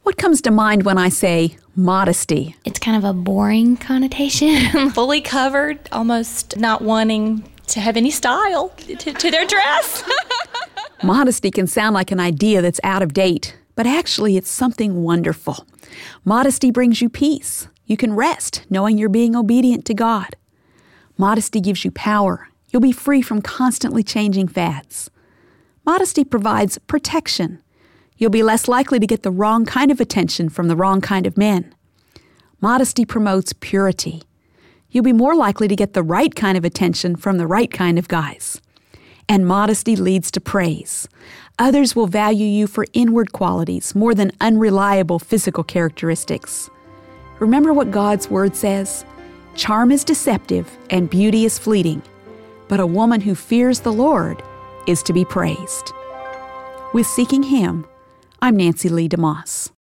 What comes to mind when I say modesty? It's kind of a boring connotation. Fully covered, almost not wanting to have any style to their dress. Modesty can sound like an idea that's out of date, but actually it's something wonderful. Modesty brings you peace. You can rest knowing you're being obedient to God. Modesty gives you power. You'll be free from constantly changing fads. Modesty provides protection. You'll be less likely to get the wrong kind of attention from the wrong kind of men. Modesty promotes purity. You'll be more likely to get the right kind of attention from the right kind of guys. And modesty leads to praise. Others will value you for inward qualities more than unreliable physical characteristics. Remember what God's Word says? Charm is deceptive and beauty is fleeting, but a woman who fears the Lord is to be praised. With Seeking Him, I'm Nancy Lee DeMoss.